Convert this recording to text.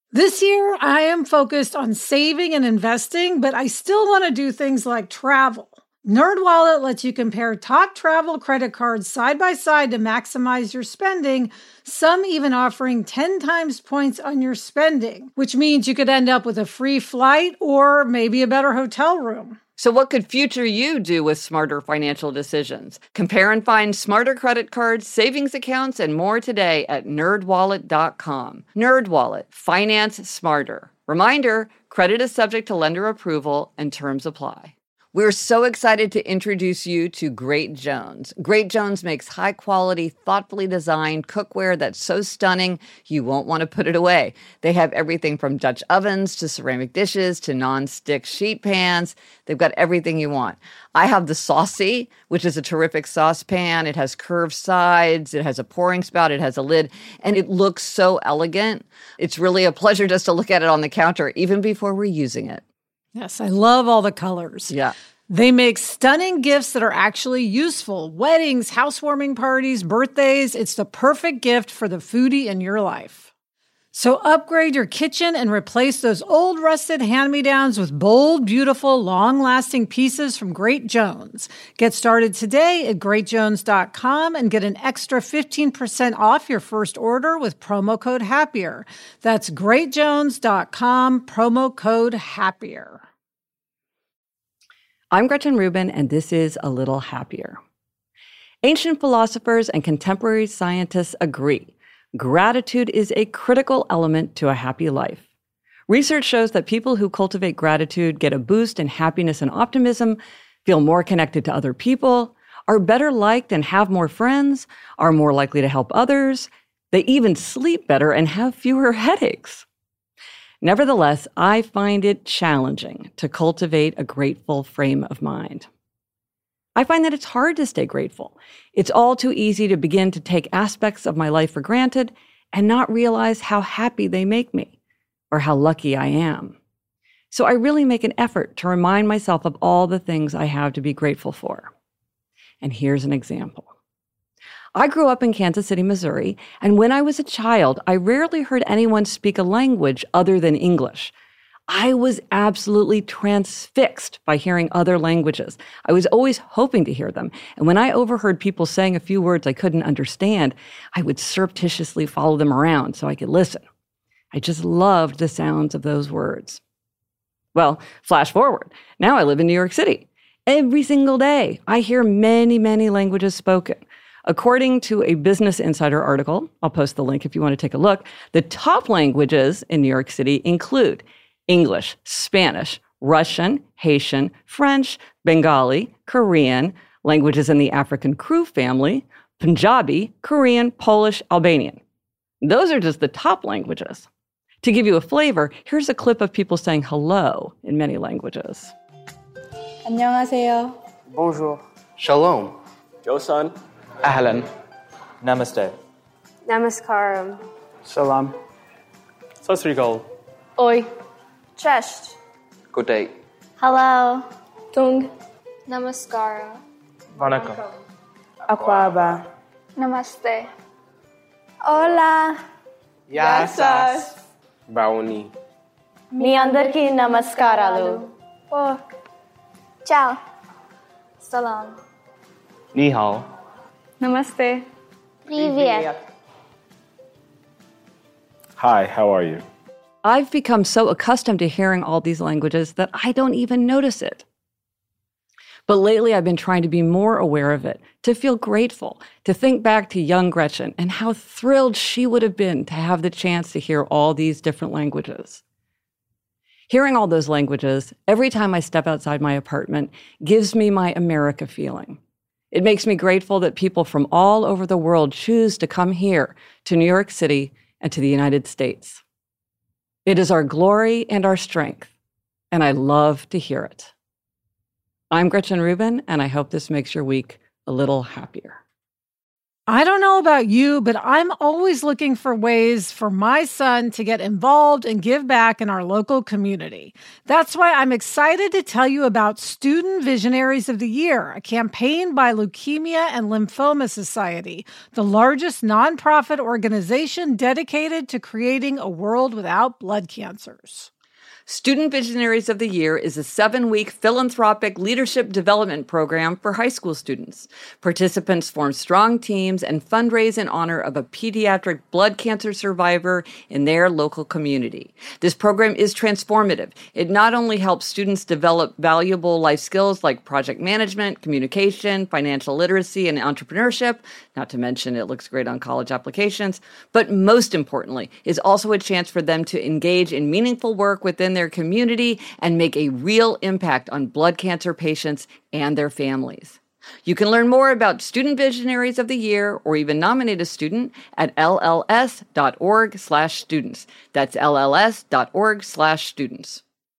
This year, I am focused on saving and investing, but I still want to do things like travel. NerdWallet lets you compare top travel credit cards side by side to maximize your spending, some even offering 10 times points on your spending, which means you could end up with a free flight or maybe a better hotel room. So what could future you do with smarter financial decisions? Compare and find smarter credit cards, savings accounts, and more today at nerdwallet.com. NerdWallet, finance smarter. Reminder, credit is subject to lender approval and terms apply. We're so excited to introduce you to Great Jones. Great Jones makes high-quality, thoughtfully designed cookware that's so stunning you won't want to put it away. They have everything from Dutch ovens to ceramic dishes to non-stick sheet pans. They've got everything you want. I have the Saucy, which is a terrific saucepan. It has curved sides, it has a pouring spout, it has a lid, and it looks so elegant. It's really a pleasure just to look at it on the counter, even before we're using it. Yes, I love all the colors. Yeah. They make stunning gifts that are actually useful. Weddings, housewarming parties, birthdays. It's the perfect gift for the foodie in your life. So upgrade your kitchen and replace those old rusted hand-me-downs with bold, beautiful, long-lasting pieces from Great Jones. Get started today at greatjones.com and get an extra 15% off your first order with promo code HAPPIER. That's greatjones.com, promo code HAPPIER. I'm Gretchen Rubin, and this is A Little Happier. Ancient philosophers and contemporary scientists agree. Gratitude is a critical element to a happy life. Research shows that people who cultivate gratitude get a boost in happiness and optimism, feel more connected to other people, are better liked and have more friends, are more likely to help others. They even sleep better and have fewer headaches. Nevertheless, I find it challenging to cultivate a grateful frame of mind. I find that it's hard to stay grateful. It's all too easy to begin to take aspects of my life for granted and not realize how happy they make me or how lucky I am. So I really make an effort to remind myself of all the things I have to be grateful for. And here's an example. I grew up in Kansas City, Missouri, and when I was a child, I rarely heard anyone speak a language other than English. I was absolutely transfixed by hearing other languages. I was always hoping to hear them. And when I overheard people saying a few words I couldn't understand, I would surreptitiously follow them around so I could listen. I just loved the sounds of those words. Well, flash forward. Now I live in New York City. Every single day, I hear many, many languages spoken. According to a Business Insider article, I'll post the link if you want to take a look, the top languages in New York City include English, Spanish, Russian, Haitian, French, Bengali, Korean, languages in the African Kru family, Punjabi, Korean, Polish, Albanian. Those are just the top languages. To give you a flavor, here's a clip of people saying hello in many languages. 안녕하세요. Bonjour. Shalom. Josan. Ahlan. Namaste. Namaskaram. Salam. Sasrikal. Oi. Cześć. Good day. Hello. Tung. Namaskara. Vanakkam. Akwaba. Namaste. Hola. Yasas. Bauni. మీ అందరికీ నమస్కారాలు. Ciao. Salam. Ni hao. Namaste. Привет. Hi, how are you? I've become so accustomed to hearing all these languages that I don't even notice it. But lately, I've been trying to be more aware of it, to feel grateful, to think back to young Gretchen and how thrilled she would have been to have the chance to hear all these different languages. Hearing all those languages, every time I step outside my apartment, gives me my America feeling. It makes me grateful that people from all over the world choose to come here to New York City and to the United States. It is our glory and our strength, and I love to hear it. I'm Gretchen Rubin, and I hope this makes your week a little happier. I don't know about you, but I'm always looking for ways for my son to get involved and give back in our local community. That's why I'm excited to tell you about Student Visionaries of the Year, a campaign by Leukemia and Lymphoma Society, the largest nonprofit organization dedicated to creating a world without blood cancers. Student Visionaries of the Year is a 7-week philanthropic leadership development program for high school students. Participants form strong teams and fundraise in honor of a pediatric blood cancer survivor in their local community. This program is transformative. It not only helps students develop valuable life skills like project management, communication, financial literacy, and entrepreneurship, not to mention it looks great on college applications, but most importantly, is also a chance for them to engage in meaningful work within their community and make a real impact on blood cancer patients and their families. You can learn more about Student Visionaries of the Year or even nominate a student at lls.org/students. That's lls.org/students.